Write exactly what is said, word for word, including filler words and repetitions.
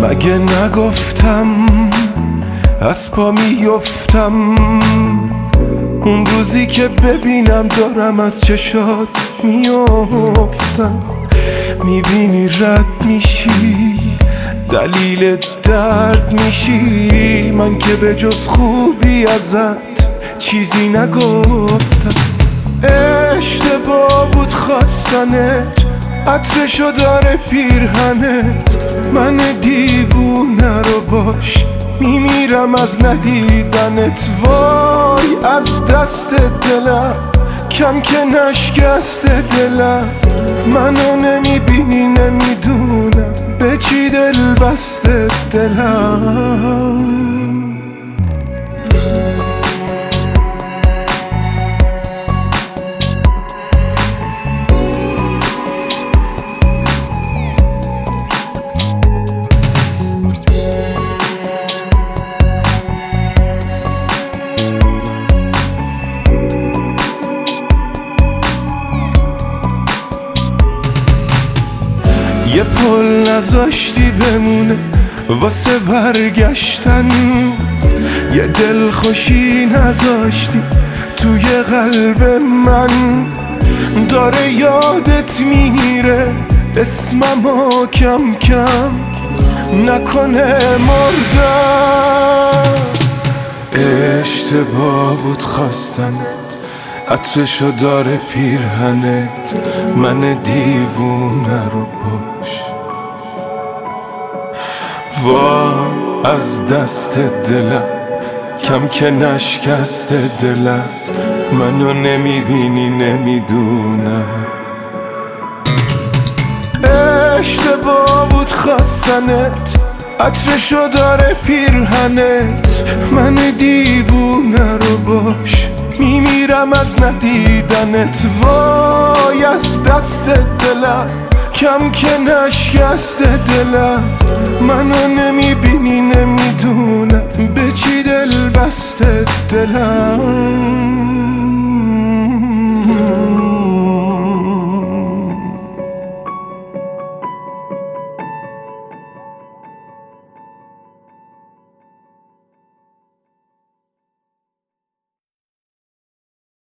مگه نگفتم از پا میفتم اون روزی که ببینم دارم از چشات میفتم. میبینی رد میشی دلیل درد میشی، من که به جز خوبی ازت چیزی نگفتم. اشتباه بود خواستنت، عطرشو داره پیرهنت، من دیوونه رو باش میمیرم از ندیدنت. وای از دست دلم کم که نشکست دلم، منو نمیبینی نمیدونم به چی دل بسته دلم. یه پل نذاشتی بمونه واسه برگشتن، یه دل خوشی نذاشتی توی قلب من. داره یادت میره اسممو کم کم، نکنه مردم. اشتباه بود خواستنت، عطرشو داره پیرهنت، من دیوونه رو باش. وای از دست دلم کم که نشکست دلم، منو نمیبینی نمیدونم. اشتباه بود خواستنت، عطرشو داره پیرهنت، من دیوونه رو باش میمیرم از ندیدنت. وای از دست دلم کم که نشکست دلم، منو نمیبینی نمیدونم به چی دل بسته دلم.